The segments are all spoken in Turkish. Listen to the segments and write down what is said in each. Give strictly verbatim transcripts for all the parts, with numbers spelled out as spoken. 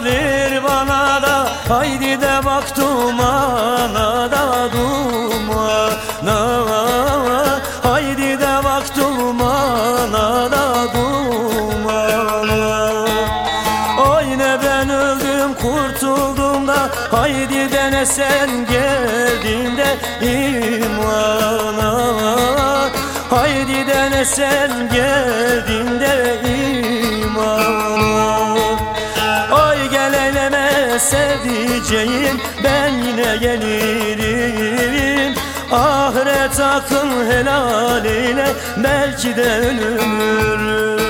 ver bana da, haydi de bak dumana da, dumana. Haydi de bak dumana da, dumana. Oy ne ben öldüm kurtuldum da, haydi de ne sen geldin de imana. Haydi de ne sen geldin de imana. Oy gel eyleme sevdiceğim, ben yine gelirim. Ahiret hakkın helal eyle, belki de ölürüm.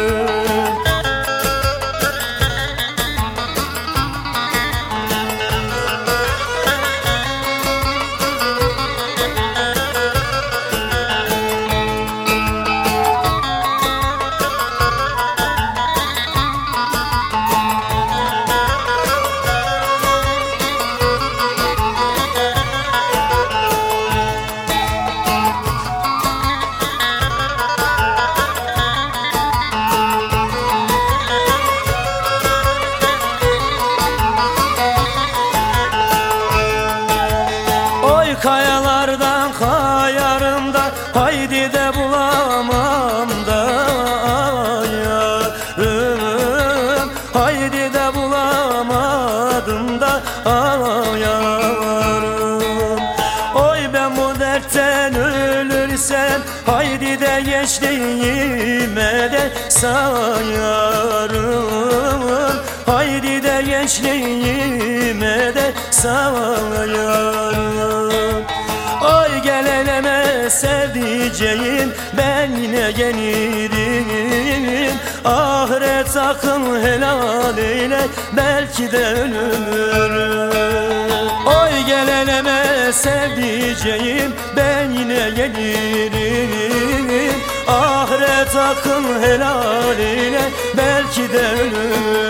Kayalardan kayarım da, haydi de bulamam da yarım. Haydi de bulamadım da yarım. Oy ben bu dertten ölürsem, haydi de gençliğime de sayarım. Haydi de gençliğime de sayarım. Oy gel eleme sevdiceğim, ben yine gelirim. Ahiret hakkın helal eyle, belki de ölürüm. Oy gel eleme sevdiceğim, ben yine gelirim. Ahiret hakkın helal eyle, belki de ölürüm.